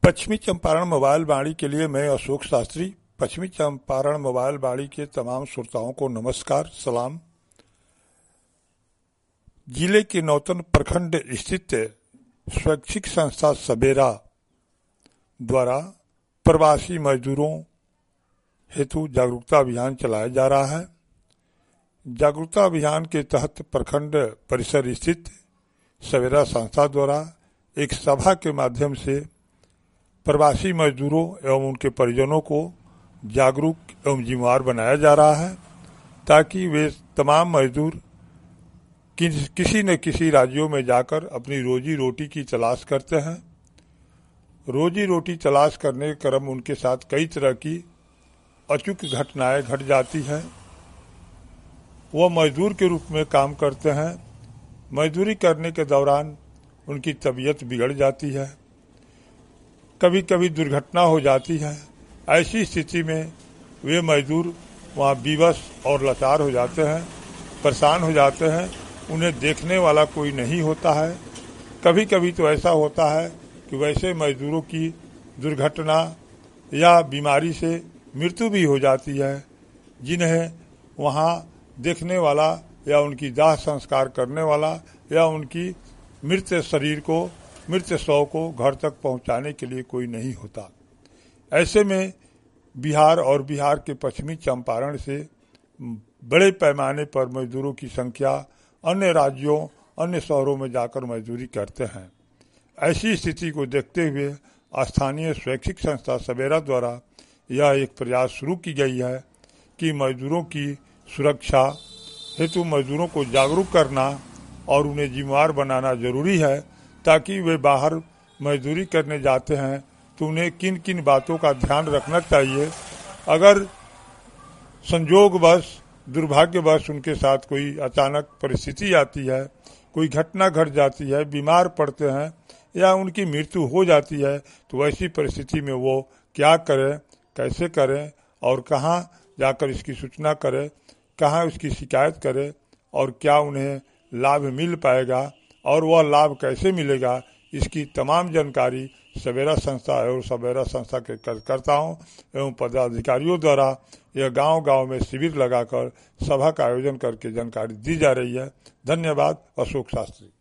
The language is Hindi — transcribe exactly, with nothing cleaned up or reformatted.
पश्चिमी चंपारण मोबाइल वाणी के लिए मैं अशोक शास्त्री। पश्चिमी चंपारण मोबाइल वाणी के तमाम श्रोताओं को नमस्कार, सलाम। जिले के नौतन प्रखंड स्थित स्वैच्छिक संस्था सबेरा द्वारा प्रवासी मजदूरों हेतु जागरूकता अभियान चलाया जा रहा है। जागरूकता अभियान के तहत प्रखंड परिसर स्थित सबेरा संस्था द्वारा एक सभा के माध्यम से प्रवासी मजदूरों एवं उनके परिजनों को जागरूक एवं जिम्मेवार बनाया जा रहा है, ताकि वे तमाम मजदूर किसी न किसी राज्यों में जाकर अपनी रोजी रोटी की तलाश करते हैं। रोजी रोटी तलाश करने के क्रम उनके साथ कई तरह की अचूक घटनाएं घट जाती हैं। वह मजदूर के रूप में काम करते हैं। मजदूरी करने के दौरान उनकी तबीयत बिगड़ जाती है, कभी कभी दुर्घटना हो जाती है। ऐसी स्थिति में वे मजदूर वहाँ विवश और लाचार हो जाते हैं, परेशान हो जाते हैं। उन्हें देखने वाला कोई नहीं होता है। कभी कभी तो ऐसा होता है कि वैसे मजदूरों की दुर्घटना या बीमारी से मृत्यु भी हो जाती है, जिन्हें वहाँ देखने वाला या उनकी दाह संस्कार करने वाला या उनकी मृत शरीर को, मृत शव को घर तक पहुंचाने के लिए कोई नहीं होता। ऐसे में बिहार और बिहार के पश्चिमी चंपारण से बड़े पैमाने पर मजदूरों की संख्या अन्य राज्यों, अन्य शहरों में जाकर मजदूरी करते हैं। ऐसी स्थिति को देखते हुए स्थानीय स्वैच्छिक संस्था सबेरा द्वारा यह एक प्रयास शुरू की गई है कि मजदूरों की सुरक्षा हेतु मजदूरों को जागरूक करना और उन्हें जिम्मेवार बनाना जरूरी है, ताकि वे बाहर मजदूरी करने जाते हैं तो उन्हें किन किन बातों का ध्यान रखना चाहिए। अगर संजोगवश, दुर्भाग्यवश उनके साथ कोई अचानक परिस्थिति आती है, कोई घटना घट जाती है, बीमार पड़ते हैं या उनकी मृत्यु हो जाती है, तो वैसी परिस्थिति में वो क्या करें, कैसे करें और कहाँ जाकर इसकी सूचना करें, कहाँ उसकी शिकायत करें और क्या उन्हें लाभ मिल पाएगा और वह लाभ कैसे मिलेगा, इसकी तमाम जानकारी सबेरा संस्था और सबेरा संस्था के कार्यकर्ताओं एवं पदाधिकारियों द्वारा यह गांव-गांव में शिविर लगाकर सभा का आयोजन करके जानकारी दी जा रही है। धन्यवाद। अशोक शास्त्री।